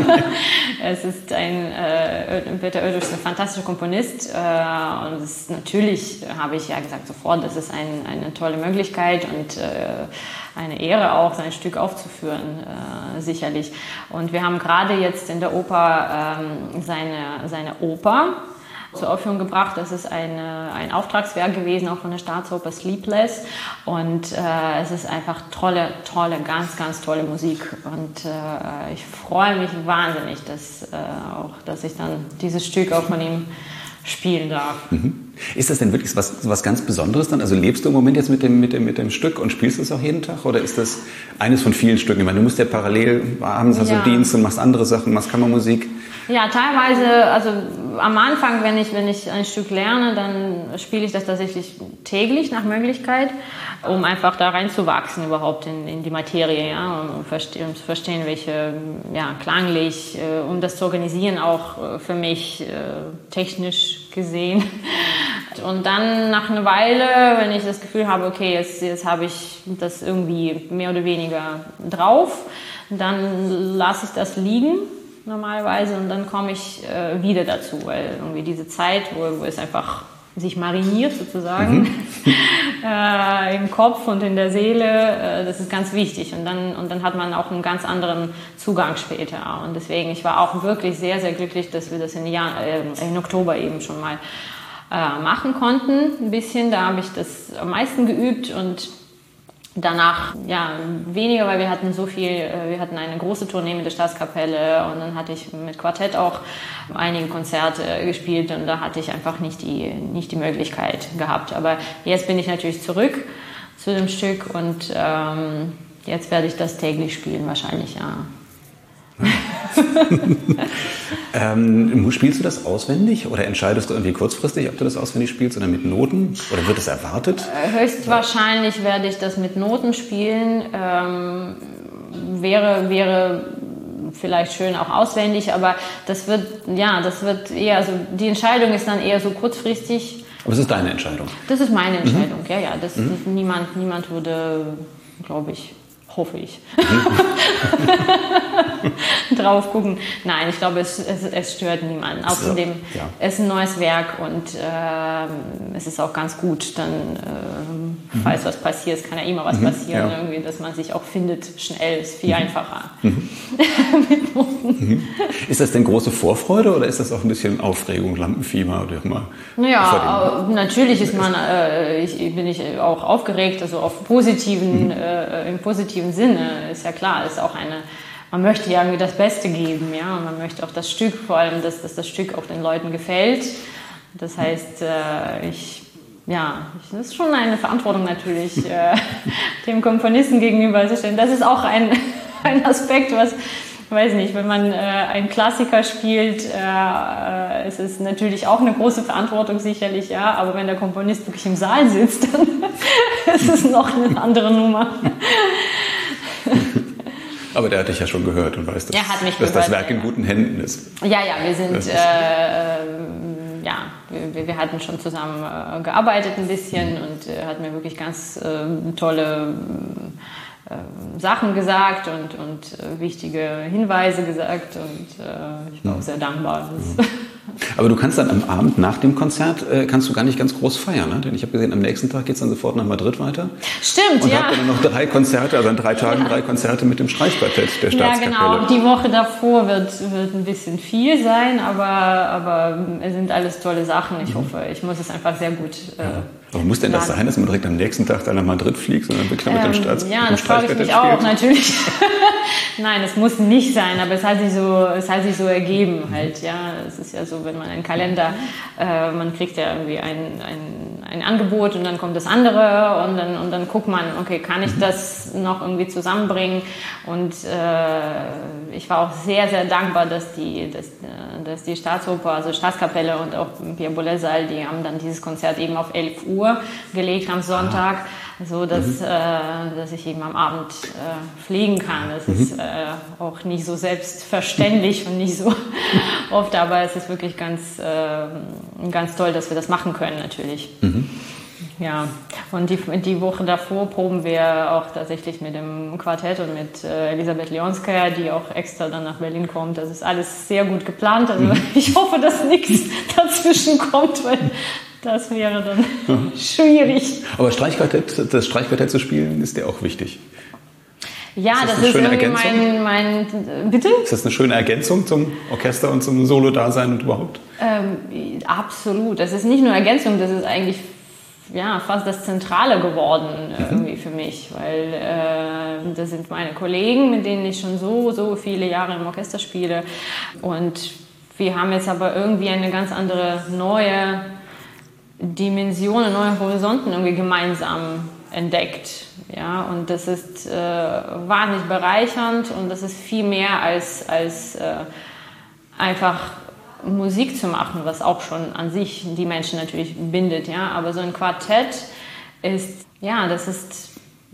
Es ist Peter Oetwisch ist ein fantastischer Komponist und natürlich habe ich ja gesagt sofort, das ist eine tolle Möglichkeit und eine Ehre auch, sein Stück aufzuführen, sicherlich. Und wir haben gerade jetzt in der Oper seine Oper zur Aufführung gebracht. Das ist ein Auftragswerk gewesen, auch von der Staatsoper Sleepless. Und es ist einfach tolle, ganz, ganz tolle Musik. Und ich freue mich wahnsinnig, dass ich dann dieses Stück auch von ihm spielen darf. Mhm. Ist das denn wirklich was ganz Besonderes dann? Also lebst du im Moment jetzt mit dem Stück und spielst es auch jeden Tag? Oder ist das eines von vielen Stücken? Ich meine, du musst ja parallel, abends hast du Dienst und machst andere Sachen, machst Kammermusik. Ja, teilweise, also am Anfang, wenn ich ein Stück lerne, dann spiele ich das tatsächlich täglich nach Möglichkeit, um einfach da reinzuwachsen überhaupt in die Materie, ja, um zu verstehen, welche, klanglich, um das zu organisieren, auch für mich technisch gesehen, Und dann nach einer Weile, wenn ich das Gefühl habe, okay, jetzt habe ich das irgendwie mehr oder weniger drauf, dann lasse ich das liegen normalerweise und dann komme ich wieder dazu, weil irgendwie diese Zeit, wo es einfach sich mariniert sozusagen im Kopf und in der Seele, das ist ganz wichtig und dann hat man auch einen ganz anderen Zugang später und deswegen, ich war auch wirklich sehr, sehr glücklich, dass wir das in Oktober eben schon mal machen konnten, ein bisschen, da habe ich das am meisten geübt und danach, ja, weniger, weil wir hatten wir hatten eine große Tournee mit der Staatskapelle und dann hatte ich mit Quartett auch einige Konzerte gespielt und da hatte ich einfach nicht die Möglichkeit gehabt. Aber jetzt bin ich natürlich zurück zu dem Stück und jetzt werde ich das täglich spielen, wahrscheinlich, ja. Spielst du das auswendig oder entscheidest du irgendwie kurzfristig, ob du das auswendig spielst oder mit Noten? Oder wird es erwartet? Höchstwahrscheinlich werde ich das mit Noten spielen. Wäre vielleicht schön auch auswendig, aber das wird eher, also die Entscheidung ist dann eher so kurzfristig. Aber es ist deine Entscheidung? Das ist meine Entscheidung, ja. Niemand würde, glaube ich, hoffe ich, drauf gucken. Nein, ich glaube, es stört niemanden. Außerdem es ist ein neues Werk und es ist auch ganz gut. Dann, falls was passiert, es kann ja immer was passieren. Ja. Irgendwie, dass man sich auch findet, schnell ist viel einfacher. Mit Noten. Ist das denn große Vorfreude oder ist das auch ein bisschen Aufregung, Lampenfieber oder immer? Ja, natürlich ist bin ich auch aufgeregt, also auf im positiven Sinne, ist ja klar, ist auch man möchte ja irgendwie das Beste geben, ja, und man möchte auch das Stück, vor allem, dass das Stück auch den Leuten gefällt. Das heißt, das ist schon eine Verantwortung natürlich, dem Komponisten gegenüber zu stellen. Das ist auch ein Aspekt, was, weiß nicht, wenn man einen Klassiker spielt, es ist natürlich auch eine große Verantwortung sicherlich, ja, aber wenn der Komponist wirklich im Saal sitzt, dann ist es noch eine andere Nummer. Aber der hat dich ja schon gehört und weiß, dass das Werk in guten Händen ist. Ja, wir sind, wir hatten schon zusammen gearbeitet ein bisschen und er hat mir wirklich ganz tolle Sachen gesagt und wichtige Hinweise gesagt und ich war auch sehr dankbar. Aber du kannst dann am Abend nach dem Konzert kannst du gar nicht ganz groß feiern, ne? Denn ich habe gesehen, am nächsten Tag geht es dann sofort nach Madrid weiter. Stimmt, und habt dann noch 3 Konzerte, also an 3 Tagen 3 Konzerte mit dem Streichquartett der Staatskapelle. Ja, genau. Die Woche davor wird ein bisschen viel sein, aber es sind alles tolle Sachen. Ich hoffe, ich muss es einfach sehr gut. Aber muss denn das sein, dass man direkt am nächsten Tag dann nach Madrid fliegt und dann wirklich mit dem Streichquartett Ja, das frage ich mich auch, natürlich. Nein, es muss nicht sein, aber es hat sich so ergeben halt, ja. Es ist ja so, wenn man einen Kalender, man kriegt ja irgendwie ein Angebot und dann kommt das andere und dann guckt man, okay, kann ich das noch irgendwie zusammenbringen? Und ich war auch sehr, sehr dankbar, dass die Staatsoper, also Staatskapelle und auch Pierre Boulez-Saal, die haben dann dieses Konzert eben auf 11 Uhr gelegt am Sonntag, so dass ich eben am Abend fliegen kann. Das ist auch nicht so selbstverständlich und nicht so oft, aber es ist wirklich ganz toll, dass wir das machen können natürlich. Ja, und die Woche davor proben wir auch tatsächlich mit dem Quartett und mit Elisabeth Leonskaya, die auch extra dann nach Berlin kommt. Das ist alles sehr gut geplant. Also ich hoffe, dass nichts dazwischen kommt, weil das wäre dann schwierig. Aber das Streichquartett zu spielen, ist dir auch wichtig. Ja, das ist irgendwie mein Bitte? Ist das eine schöne Ergänzung zum Orchester und zum Solo-Dasein und überhaupt? Absolut. Das ist nicht nur Ergänzung, das ist eigentlich fast das Zentrale geworden irgendwie für mich, weil das sind meine Kollegen, mit denen ich schon so viele Jahre im Orchester spiele und wir haben jetzt aber irgendwie eine ganz andere neue Dimension, neue Horizonten irgendwie gemeinsam entdeckt, ja, und das ist wahnsinnig bereichernd und das ist viel mehr als einfach Musik zu machen, was auch schon an sich die Menschen natürlich bindet, ja, aber so ein Quartett ist, das ist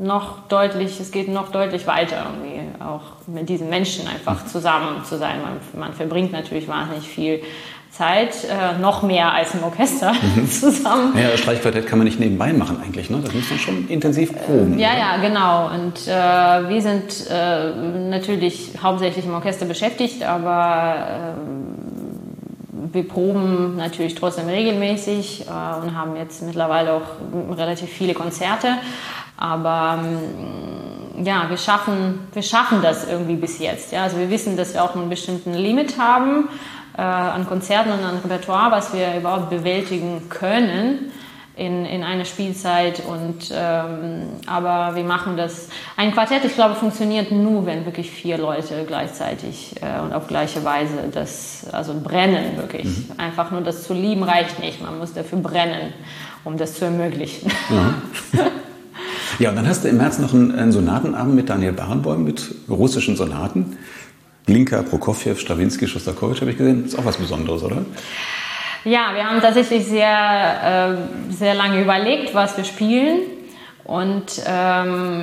es geht noch deutlich weiter irgendwie, auch mit diesen Menschen einfach zusammen zu sein. Man verbringt natürlich wahnsinnig viel Zeit, noch mehr als im Orchester zusammen. Ja, das Streichquartett kann man nicht nebenbei machen eigentlich, ne? Das muss man schon intensiv proben. Ja, genau. Und wir sind natürlich hauptsächlich im Orchester beschäftigt, aber wir proben natürlich trotzdem regelmäßig und haben jetzt mittlerweile auch relativ viele Konzerte. Aber ja, wir schaffen das irgendwie bis jetzt. Ja? Also wir wissen, dass wir auch einen bestimmten Limit haben an Konzerten und an Repertoire, was wir überhaupt bewältigen können in einer Spielzeit. Und, aber wir machen das. Ein Quartett, ich glaube, funktioniert nur, wenn wirklich 4 Leute gleichzeitig und auf gleiche Weise also brennen wirklich. Einfach nur das zu lieben reicht nicht. Man muss dafür brennen, um das zu ermöglichen. Ja, und dann hast du im März noch einen Sonatenabend mit Daniel Barenboim mit russischen Sonaten. Glinka, Prokofjew, Strawinsky, Schostakowitsch habe ich gesehen. Das ist auch was Besonderes, oder? Ja, wir haben tatsächlich sehr, sehr lange überlegt, was wir spielen. Und da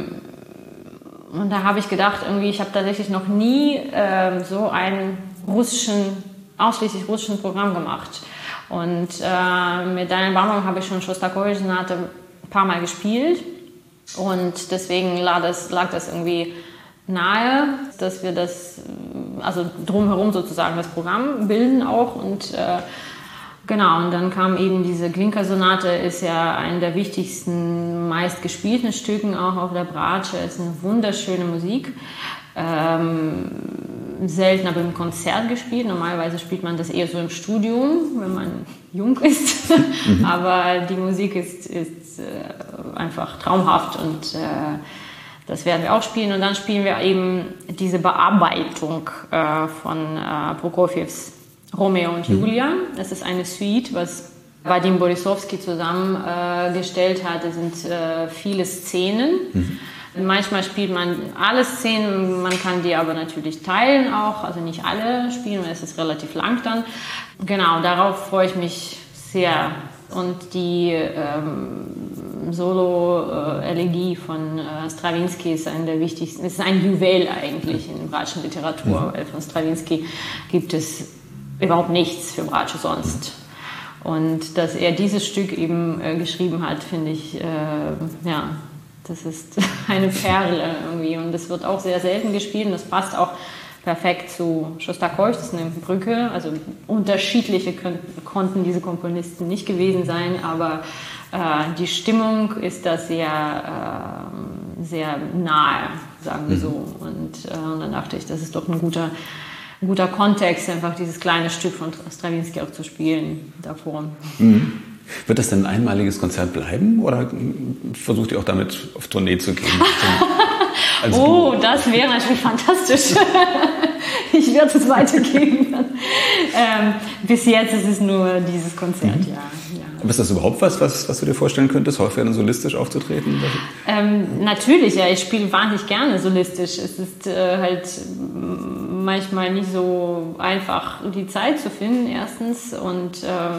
habe ich gedacht, irgendwie, ich habe tatsächlich noch nie so ein ausschließlich russischen Programm gemacht. Und mit Daniel Barenboim habe ich schon Schostakowitsch-Sonate ein paar Mal gespielt. Und deswegen lag das irgendwie nahe, dass wir also drumherum sozusagen das Programm bilden auch. Und genau, und dann kam eben diese Glinka-Sonate, ist ja eine der wichtigsten, meistgespielten Stücken auch auf der Bratsche. Ist eine wunderschöne Musik. Selten aber im Konzert gespielt. Normalerweise spielt man das eher so im Studium, wenn man jung ist. Aber die Musik ist einfach traumhaft und das werden wir auch spielen. Und dann spielen wir eben diese Bearbeitung von Prokofjews Romeo und Julia. Das ist eine Suite, was Vadim Borisovsky zusammengestellt hat. Es sind viele Szenen. Manchmal spielt man alle Szenen, man kann die aber natürlich teilen auch, also nicht alle spielen, weil es ist relativ lang dann. Genau, darauf freue ich mich sehr. Und die Solo-Elegie von Strawinsky ist eine der wichtigsten, es ist ein Juwel eigentlich in bratschen Literatur, weil von Strawinsky gibt es überhaupt nichts für Bratsche sonst. Und dass er dieses Stück eben geschrieben hat, finde ich, ja, das ist eine Perle irgendwie und das wird auch sehr selten gespielt und das passt auch perfekt zu Schostakowitsch, das ist eine Brücke, also unterschiedliche konnten diese Komponisten nicht gewesen sein, aber die Stimmung ist da sehr, sehr nahe, sagen wir so. Und dann dachte ich, das ist doch ein guter Kontext, einfach dieses kleine Stück von Strawinsky auch zu spielen davor. Wird das denn ein einmaliges Konzert bleiben oder versucht ihr auch damit auf Tournee zu gehen? Das wäre natürlich fantastisch. Ich werde es weitergeben. Bis jetzt ist es nur dieses Konzert, ja. Aber ist das überhaupt was du dir vorstellen könntest, häufiger solistisch aufzutreten? Natürlich, ja. Ich spiele wahnsinnig gerne solistisch. Es ist halt manchmal nicht so einfach, die Zeit zu finden, erstens. Und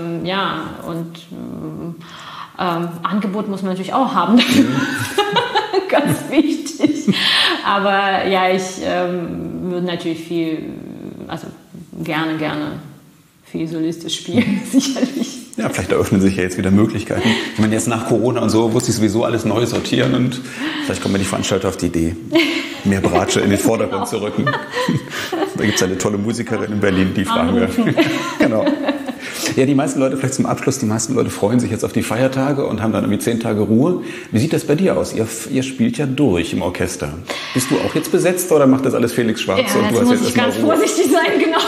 Angebot muss man natürlich auch haben. Ganz wichtig. Aber ja, ich würde natürlich gerne viel solistisch spielen, sicherlich. Ja, vielleicht eröffnen sich ja jetzt wieder Möglichkeiten. Ich meine, jetzt nach Corona und so muss ich sowieso alles neu sortieren und vielleicht kommen ja die Veranstalter auf die Idee, mehr Bratsche in den Vordergrund zu rücken. Da gibt es eine tolle Musikerin in Berlin, die fragen wir. Genau. Ja, die meisten Leute, vielleicht zum Abschluss, die meisten Leute freuen sich jetzt auf die Feiertage und haben dann irgendwie 10 Tage Ruhe. Wie sieht das bei dir aus? Ihr spielt ja durch im Orchester. Bist du auch jetzt besetzt oder macht das alles Felix Schwarz? Ja, und du jetzt hast muss jetzt ich ganz vorsichtig sein, genau.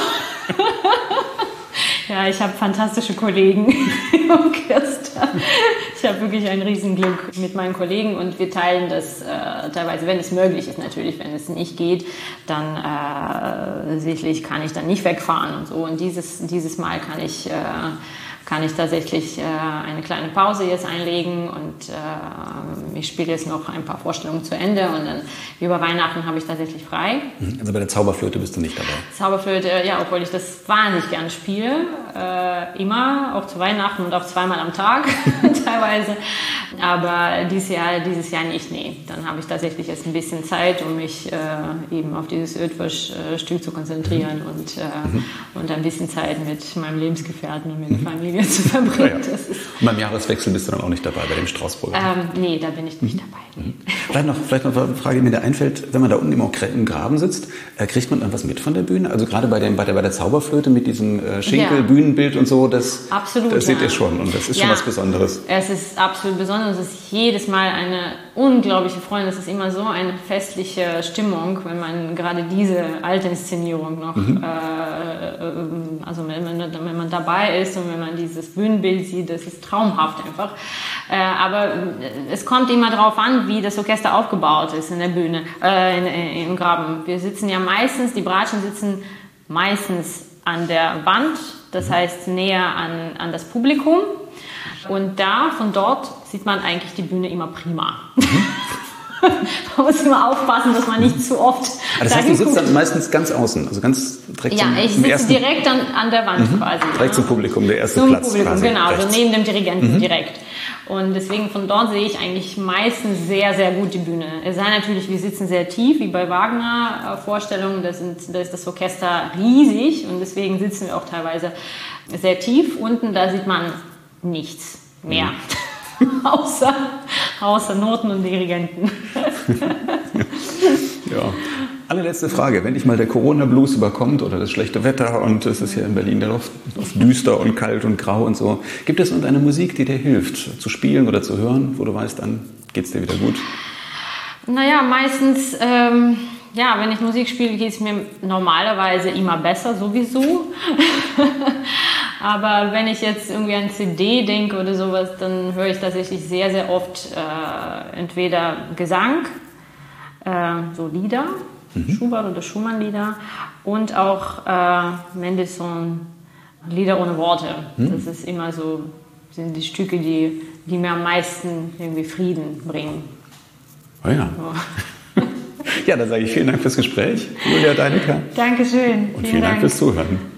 Ja, ich habe fantastische Kollegen im Orchester. Ich habe wirklich ein Riesenglück mit meinen Kollegen und wir teilen das teilweise, wenn es möglich ist natürlich. Wenn es nicht geht, dann sicherlich kann ich dann nicht wegfahren und so. Und dieses Mal kann ich tatsächlich eine kleine Pause jetzt einlegen und ich spiele jetzt noch ein paar Vorstellungen zu Ende und dann über Weihnachten habe ich tatsächlich frei. Also bei der Zauberflöte bist du nicht dabei? Zauberflöte, ja, obwohl ich das wahnsinnig gerne spiele. Immer, auch zu Weihnachten und auch zweimal am Tag teilweise. Aber dieses Jahr nicht, nee. Dann habe ich tatsächlich jetzt ein bisschen Zeit, um mich eben auf dieses Ötvös-Stück zu konzentrieren und ein bisschen Zeit mit meinem Lebensgefährten und mit der Familie zu verbringen. Ja. Und beim Jahreswechsel bist du dann auch nicht dabei, bei dem Straßburger? Nee, da bin ich nicht dabei. Vielleicht noch eine Frage, die mir da einfällt. Wenn man da unten im Graben sitzt, kriegt man dann was mit von der Bühne? Also gerade bei der Zauberflöte mit diesem Schinkel-Bühnenbild und so, das seht ihr schon und das ist schon was Besonderes. Es ist absolut besonders. Es ist jedes Mal eine unglaubliche Freude. Es ist immer so eine festliche Stimmung, wenn man gerade diese alte Inszenierung noch, also wenn man dabei ist und wenn man dieses Bühnenbild sieht, das ist traumhaft einfach. Aber es kommt immer darauf an, wie das Orchester aufgebaut ist in der Bühne, im Graben. Wir sitzen ja meistens, die Bratschen sitzen meistens an der Wand, das heißt näher an das Publikum. Und von dort sieht man eigentlich die Bühne immer prima. Man muss immer aufpassen, dass man nicht zu oft. Das heißt, du sitzt dann meistens ganz außen, also ganz direkt ich sitze direkt an der Wand quasi. Direkt zum Publikum, der erste zum Platz. Publikum, quasi, genau, rechts. also neben dem Dirigenten direkt. Und deswegen von dort sehe ich eigentlich meistens sehr, sehr gut die Bühne. Es sei natürlich, wir sitzen sehr tief, wie bei Wagner-Vorstellungen, da ist das Orchester riesig und deswegen sitzen wir auch teilweise sehr tief. Unten, da sieht man nichts mehr. außer Noten und Dirigenten. Ja. Allerletzte Frage. Wenn dich mal der Corona-Blues überkommt oder das schlechte Wetter und es ist hier in Berlin der Luft düster und kalt und grau und so, gibt es irgendeine Musik, die dir hilft, zu spielen oder zu hören, wo du weißt, dann geht es dir wieder gut? Naja, meistens, wenn ich Musik spiele, geht es mir normalerweise immer besser, sowieso. Aber wenn ich jetzt irgendwie an CD denke oder sowas, dann höre ich tatsächlich sehr, sehr oft entweder Gesang, so Lieder, Schubert oder Schumann-Lieder und auch Mendelssohn Lieder ohne Worte. Das ist immer so, sind die Stücke, die mir am meisten irgendwie Frieden bringen. Oh ja. So. Ja, dann sage ich vielen Dank fürs Gespräch, Julia Deinecker. Dankeschön. Und vielen Dank fürs Zuhören.